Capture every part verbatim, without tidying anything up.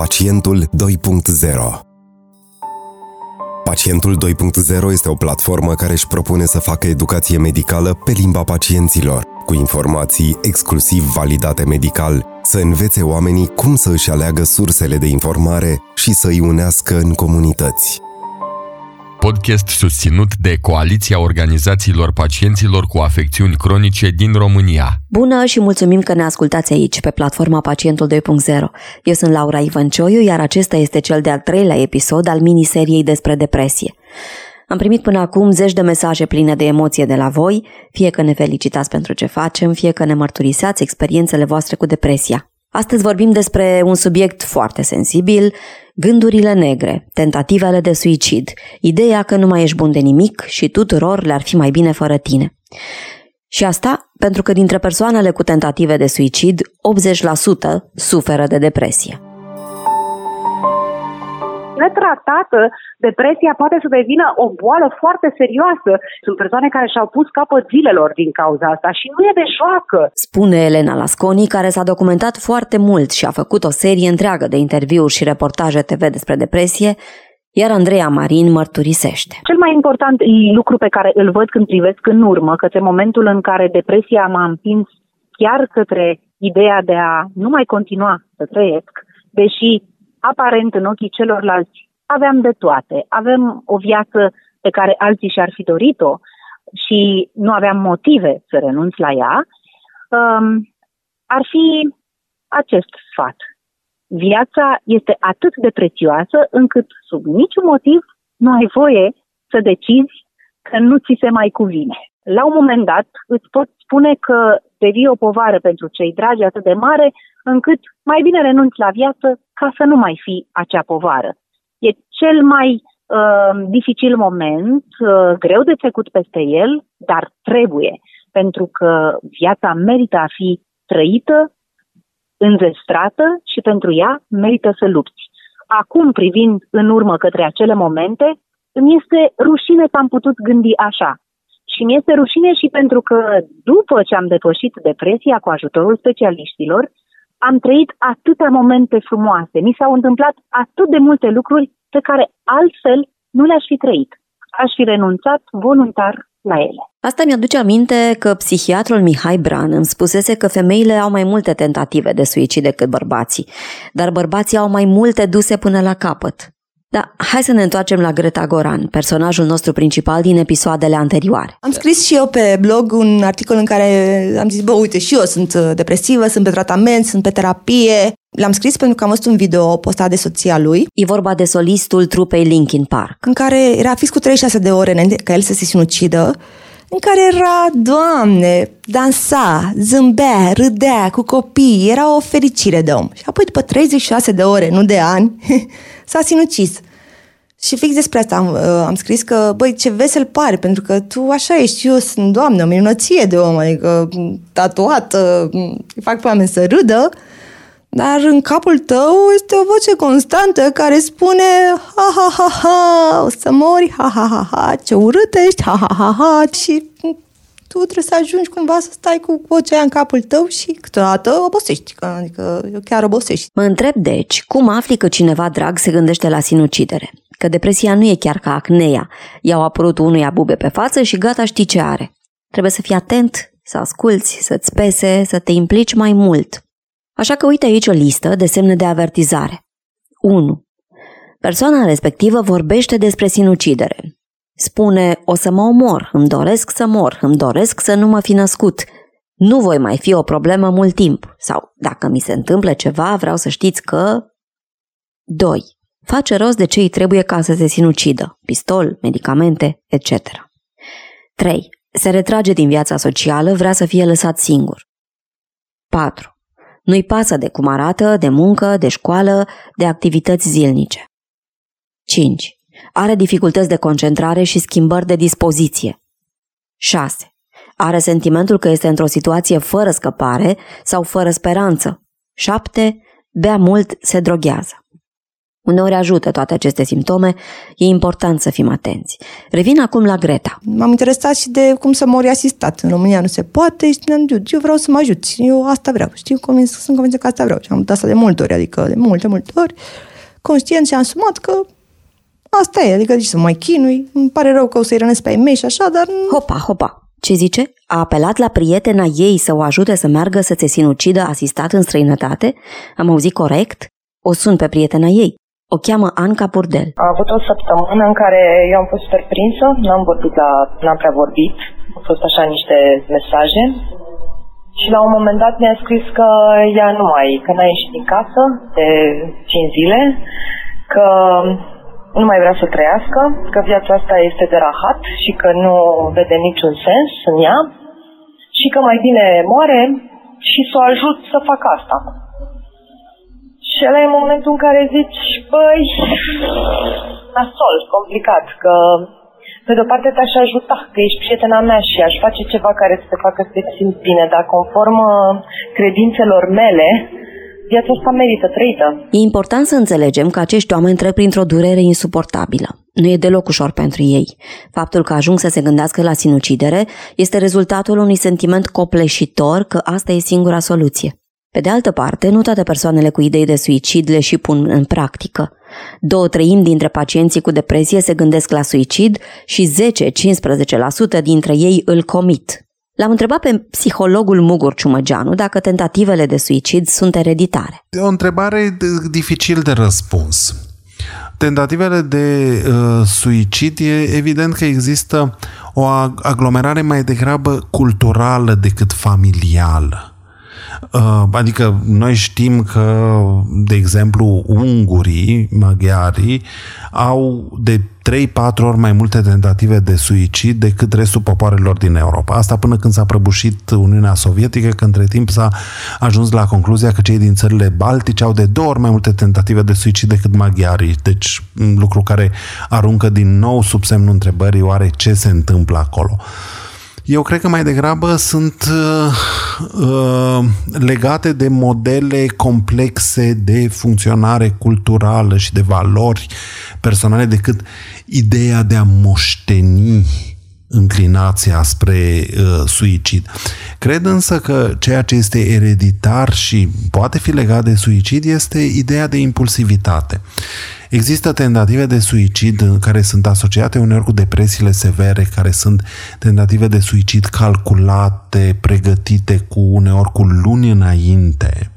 Pacientul doi punct zero. Pacientul doi punct zero este o platformă care își propune să facă educație medicală pe limba pacienților, cu informații exclusiv validate medical, să învețe oamenii cum să își aleagă sursele de informare și să îi unească în comunități. Podcast susținut de Coaliția Organizațiilor Pacienților cu Afecțiuni Cronice din România. Bună și mulțumim că ne ascultați aici, pe platforma Pacientul doi punct zero. Eu sunt Laura Ivancioiu, iar acesta este cel de-al treilea episod al miniseriei despre depresie. Am primit până acum zeci de mesaje pline de emoție de la voi, fie că ne felicitați pentru ce facem, fie că ne mărturisați experiențele voastre cu depresia. Astăzi vorbim despre un subiect foarte sensibil, gândurile negre, tentativele de suicid, ideea că nu mai ești bun de nimic și tuturor le-ar fi mai bine fără tine. Și asta pentru că dintre persoanele cu tentative de suicid, optzeci la sută suferă de depresie. Netratată, depresia poate să devină o boală foarte serioasă. Sunt persoane care și-au pus capăt zilelor din cauza asta și nu e de joacă. Spune Elena Lasconi, care s-a documentat foarte mult și a făcut o serie întreagă de interviuri și reportaje T V despre depresie, iar Andreea Marin mărturisește. Cel mai important lucru pe care îl văd când privesc în urmă, către momentul în care depresia m-a împins chiar către ideea de a nu mai continua să trăiesc, deși aparent în ochii celorlalți aveam de toate. Avem o viață pe care alții și-ar fi dorit-o și nu aveam motive să renunț la ea, um, ar fi acest sfat. Viața este atât de prețioasă încât sub niciun motiv nu ai voie să decizi că nu ți se mai cuvine. La un moment dat îți pot spune că devii o povară pentru cei dragi atât de mare încât mai bine renunți la viață ca să nu mai fii acea povară. E cel mai uh, dificil moment, uh, greu de trecut peste el, dar trebuie, pentru că viața merită a fi trăită, înzestrată și pentru ea merită să lupți. Acum, privind în urmă către acele momente, îmi este rușine că am putut gândi așa. Și mi este rușine și pentru că după ce am depășit depresia cu ajutorul specialiștilor, am trăit atâtea momente frumoase. Mi s-au întâmplat atât de multe lucruri pe care altfel nu le-aș fi trăit. Aș fi renunțat voluntar la ele. Asta mi-aduce aminte că psihiatrul Mihai Bran îmi spusese că femeile au mai multe tentative de suicid decât bărbații, dar bărbații au mai multe duse până la capăt. Da, hai să ne întoarcem la Greta Goran, personajul nostru principal din episoadele anterioare. Am scris și eu pe blog un articol în care am zis, bă, uite, și eu sunt depresivă, sunt pe tratament, sunt pe terapie. L-am scris pentru că am văzut un video postat de soția lui. E vorba de solistul trupei Linkin Park, în care era fix cu treizeci și șase de ore înainte ca el să se sinucidă, în care era, Doamne, dansa, zâmbea, râdea cu copii, era o fericire de om. Și apoi după treizeci și șase de ore, nu de ani, s-a sinucis. Și fix despre asta am, am scris că, băi, ce vesel pare, pentru că tu așa ești, eu sunt, Doamne, o minunăție de om, adică tatuată, fac pe oameni să râdă, dar în capul tău este o voce constantă care spune ha, ha, ha, ha, o să mori, ha, ha, ha, ha, ce urât ești, ha, ha, ha, ha, și tu trebuie să ajungi cumva să stai cu vocea aia în capul tău și câteodată obosești, adică chiar obosești. Mă întreb, deci, cum afli că cineva drag se gândește la sinucidere? Că depresia nu e chiar ca acnea, i-au apărut unuia bube pe față și gata, știi ce are. Trebuie să fii atent, să asculți, să-ți pese, să te implici mai mult. Așa că uite aici o listă de semne de avertizare. unu. Persoana respectivă vorbește despre sinucidere. Spune, o să mă omor, îmi doresc să mor, îmi doresc să nu mă fi născut, nu voi mai fi o problemă mult timp, sau dacă mi se întâmplă ceva, vreau să știți că... doi. Face rost de ce îi trebuie ca să se sinucidă, pistol, medicamente, et cetera. trei. Se retrage din viața socială, vrea să fie lăsat singur. patru. Nu-i pasă de cum arată, de muncă, de școală, de activități zilnice. cinci. Are dificultăți de concentrare și schimbări de dispoziție. șase. Are sentimentul că este într-o situație fără scăpare sau fără speranță. șapte. Bea mult, se droghează. Uneori ajută toate aceste simptome, e important să fim atenți. Revin acum la Greta. M-am interesat și de cum să mori asistat. În România nu se poate și spuneam, eu vreau să mă ajuți, eu asta vreau. Știu, convins, sunt convinsă că asta vreau. Și am dat asta de multe ori, adică de multe, multe ori, conștient și am asumat că asta e, adică de ce să mă mai chinui, îmi pare rău că o să-i rănesc pe ai mei și așa, dar... Hopa, hopa, ce zice? A apelat la prietena ei să o ajute să meargă să se sinucidă asistat în străinătate? Am auzit corect? O sun pe prietena ei. O cheamă Anca Burdel. A avut o săptămână în care eu am fost super prinsă, n-am vorbit la, n-am prea vorbit, au fost așa niște mesaje și la un moment dat mi-a scris că ea nu mai, că n-a ieșit din casă de cinci zile, că nu mai vrea să trăiască, că viața asta este de rahat și că nu vede niciun sens în ea și că mai bine moare și să o ajut să facă asta. Și ăla e momentul în care zici, băi, nasol, complicat, că pe de-o parte te-aș ajuta, că ești prietena mea și aș face ceva care să te facă să te simți bine, dar conform credințelor mele, viața asta merită trăită. E important să înțelegem că acești oameni trec printr-o durere insuportabilă. Nu e deloc ușor pentru ei. Faptul că ajung să se gândească la sinucidere este rezultatul unui sentiment copleșitor că asta e singura soluție. Pe de altă parte, nu toate persoanele cu idei de suicid le și pun în practică. Două treimi dintre pacienții cu depresie se gândesc la suicid și zece-cincisprezece la sută dintre ei îl comit. L-am întrebat pe psihologul Mugur Ciumăgeanu dacă tentativele de suicid sunt ereditare. E o întrebare dificil de răspuns. Tentativele de uh, suicid, e evident că există o aglomerare mai degrabă culturală decât familială. Adică noi știm că, de exemplu, ungurii, maghiarii, au de trei-patru ori mai multe tentative de suicid decât restul popoarelor din Europa. Asta până când s-a prăbușit Uniunea Sovietică, că între timp s-a ajuns la concluzia că cei din țările baltice au de două ori mai multe tentative de suicid decât maghiarii. Deci, un lucru care aruncă din nou sub semnul întrebării oare ce se întâmplă acolo. Eu cred că mai degrabă sunt uh, uh, legate de modele complexe de funcționare culturală și de valori personale decât ideea de a moșteni înclinația spre uh, suicid. Cred însă că ceea ce este ereditar și poate fi legat de suicid este ideea de impulsivitate. Există tentative de suicid care sunt asociate uneori cu depresiile severe, care sunt tentative de suicid calculate, pregătite cu uneori cu luni înainte.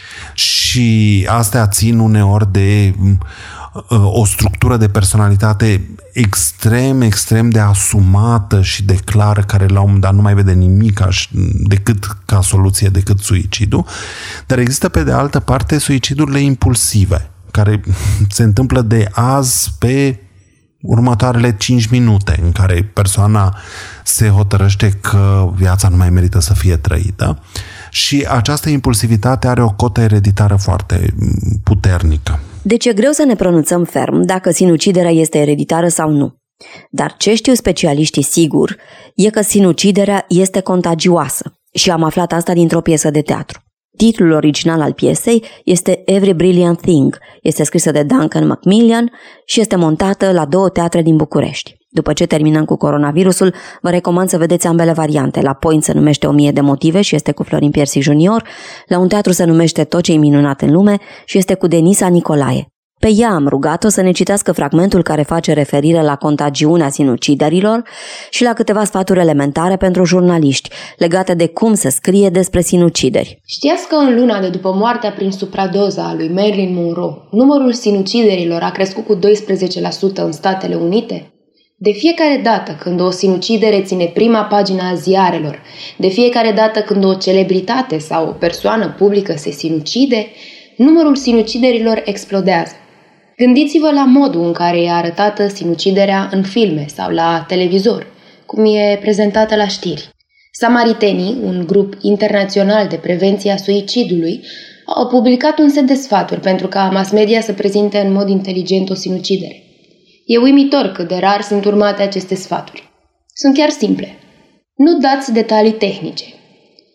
Și astea țin uneori de o structură de personalitate extrem, extrem de asumată și de clară, care la un moment dat nu mai vede nimic decât ca soluție, decât suicidul. Dar există pe de altă parte suicidurile impulsive, care se întâmplă de azi pe următoarele cinci minute, în care persoana se hotărăște că viața nu mai merită să fie trăită și această impulsivitate are o cotă ereditară foarte puternică. Deci e greu să ne pronunțăm ferm dacă sinuciderea este ereditară sau nu. Dar ce știu specialiștii sigur e că sinuciderea este contagioasă și am aflat asta dintr-o piesă de teatru. Titlul original al piesei este Every Brilliant Thing, este scrisă de Duncan Macmillan și este montată la două teatre din București. După ce terminăm cu coronavirusul, vă recomand să vedeți ambele variante. La Point se numește O mie de motive și este cu Florin Piersic junior, la un teatru se numește Tot ce-i minunat în lume și este cu Denisa Nicolae. Pe ea am rugat-o să ne citească fragmentul care face referire la contagiunea sinuciderilor și la câteva sfaturi elementare pentru jurnaliști legate de cum se scrie despre sinucideri. Știați că în luna de după moartea prin supradoză a lui Marilyn Monroe, numărul sinuciderilor a crescut cu doisprezece la sută în Statele Unite? De fiecare dată când o sinucidere ține prima pagina a ziarelor, de fiecare dată când o celebritate sau o persoană publică se sinucide, numărul sinuciderilor explodează. Gândiți-vă la modul în care e arătată sinuciderea în filme sau la televizor, cum e prezentată la știri. Samaritenii, un grup internațional de prevenție a suicidului, au publicat un set de sfaturi pentru ca mass media să prezinte în mod inteligent o sinucidere. E uimitor cât de rar sunt urmate aceste sfaturi. Sunt chiar simple. Nu dați detalii tehnice.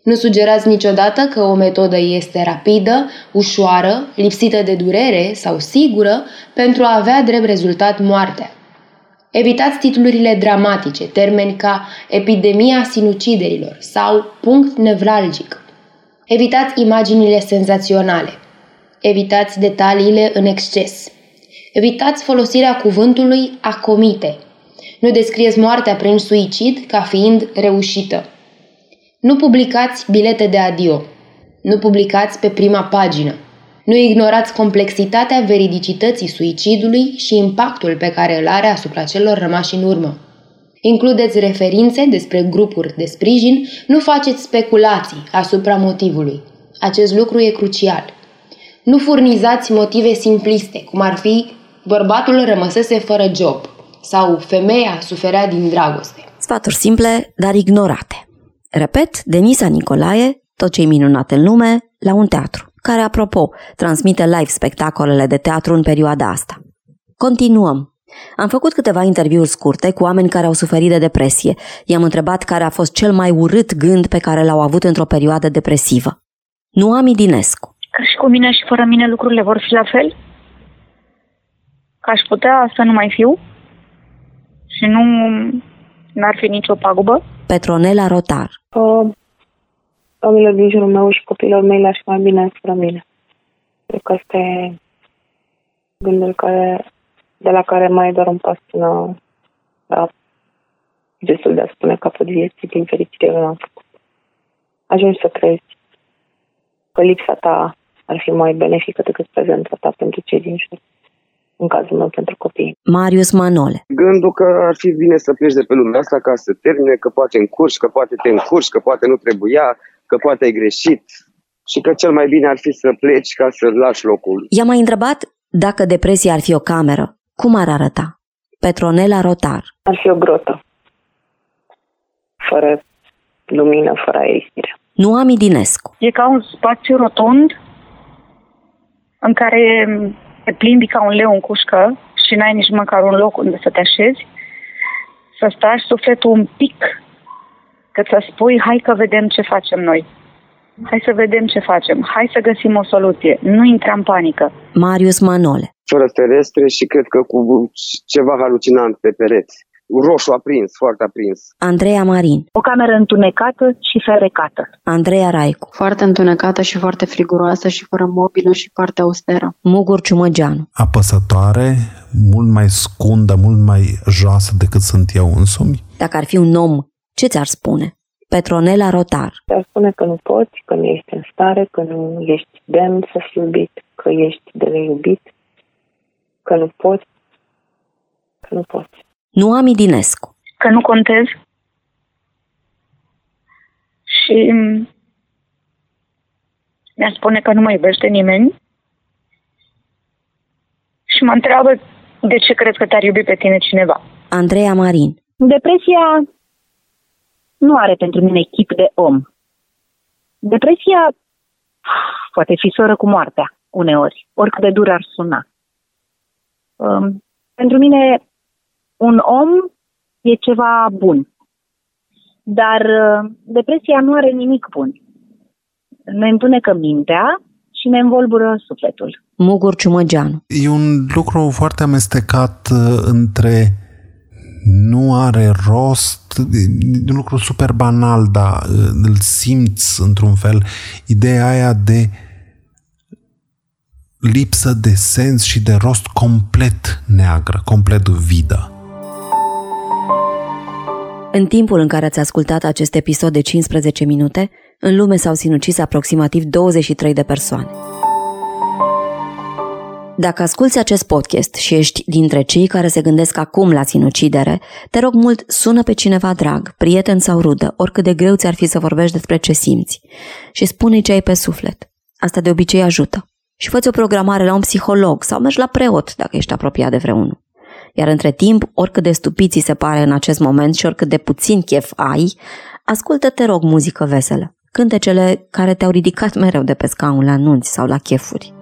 Nu sugerați niciodată că o metodă este rapidă, ușoară, lipsită de durere sau sigură pentru a avea drept rezultat moartea. Evitați titlurile dramatice, termeni ca epidemia sinuciderilor sau punct nevralgic. Evitați imaginile senzaționale. Evitați detaliile în exces. Evitați folosirea cuvântului a comite. Nu descrieți moartea prin suicid ca fiind reușită. Nu publicați bilete de adio. Nu publicați pe prima pagină. Nu ignorați complexitatea veridicității suicidului și impactul pe care îl are asupra celor rămași în urmă. Includeți referințe despre grupuri de sprijin, nu faceți speculații asupra motivului. Acest lucru e crucial. Nu furnizați motive simpliste, cum ar fi bărbatul rămăsese fără job sau femeia suferea din dragoste. Sfaturi simple, dar ignorate. Repet, Denisa Nicolae, Tot ce-i minunat în lume, la un teatru, care, apropo, transmite live spectacolele de teatru în perioada asta. Continuăm. Am făcut câteva interviuri scurte cu oameni care au suferit de depresie. I-am întrebat care a fost cel mai urât gând pe care l-au avut într-o perioadă depresivă. Noami Dinescu. Că și cu mine și fără mine lucrurile vor fi la fel? Că aș putea să nu mai fiu? Și nu n-ar fi nicio pagubă? Petronela Rotar. Uh, oamenilor din jurul meu și copiilor mei le-aș mai bine fără mine. Cred că asta e gândul care, de la care mai doar un pas până la gestul de a spune capăt vieții, din fericire eu n-am făcut. Ajungi să crezi că lipsa ta ar fi mai benefică decât prezența ta pentru cei din jur. În cazul meu, pentru copii. Marius Manole. Gândul că ar fi bine să pleci de pe lumea asta ca să termine, că poate încurci, că poate te încurci, că poate nu trebuia, că poate ai greșit și că cel mai bine ar fi să pleci ca să lași locul. I-am mai întrebat dacă depresia ar fi o cameră. Cum ar arăta? Petronela Rotar. Ar fi o grotă. Fără lumină, fără ieșire. Noami Dinescu. E ca un spațiu rotund în care te plimbi ca un leu în cușcă și n-ai nici măcar un loc unde să te așezi, să stai sufletul un pic, cât să spui, hai că vedem ce facem noi. Hai să vedem ce facem. Hai să găsim o soluție. Nu intra în panică. Marius Manole. Fără ferestre și cred că cu ceva halucinant pe pereți. Roșu aprins, foarte aprins. Andreea Marin. O cameră întunecată și ferecată. Andreea Raicu. Foarte întunecată și foarte friguroasă și fără mobilă și foarte austeră. Mugur Ciumăgeanu. Apăsătoare, mult mai scundă, mult mai joasă decât sunt eu însumi. Dacă ar fi un om, ce ți-ar spune? Petronela Rotar. Ți-ar spune că nu poți, că nu ești în stare, că nu ești demn să fii iubit, că ești de neiubit, că nu poți, că nu poți. Noami Dinescu. Că nu contez. Și mi-a spune că nu mă iubește nimeni. Și mă întreabă de ce crezi că te-ar iubi pe tine cineva. Andreea Marin. Depresia nu are pentru mine chip de om. Depresia poate fi soră cu moartea uneori, oricât de dur ar suna. Um, pentru mine un om e ceva bun, dar uh, depresia nu are nimic bun. Ne întunecă mintea și ne învolbură sufletul. Mugur Ciumăgeanu. E un lucru foarte amestecat uh, între nu are rost, e un lucru super banal, dar uh, îl simți într-un fel, ideea aia de lipsă de sens și de rost complet neagră, complet vidă. În timpul în care ați ascultat acest episod de cincisprezece minute, în lume s-au sinucis aproximativ douăzeci și trei de persoane. Dacă asculți acest podcast și ești dintre cei care se gândesc acum la sinucidere, te rog mult, sună pe cineva drag, prieten sau rudă, oricât de greu ți-ar fi să vorbești despre ce simți, și spune ce ai pe suflet. Asta de obicei ajută. Și fă-ți o programare la un psiholog sau mergi la preot dacă ești apropiat de vreunul. Iar între timp, oricât de stupid ți se pare în acest moment și oricât de puțin chef ai, ascultă, te rog, muzică veselă. Cântecele care te-au ridicat mereu de pe scaun la nunți sau la chefuri.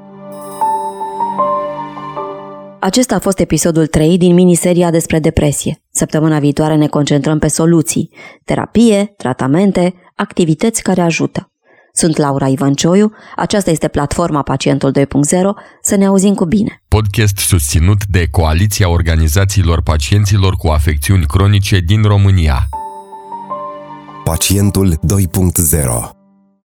Acesta a fost episodul trei din miniseria despre depresie. Săptămâna viitoare ne concentrăm pe soluții, terapie, tratamente, activități care ajută. Sunt Laura Ivancioiu, aceasta este platforma Pacientul doi punct zero, să ne auzim cu bine. Podcast susținut de Coaliția Organizațiilor Pacienților cu Afecțiuni Cronice din România. Pacientul doi punct zero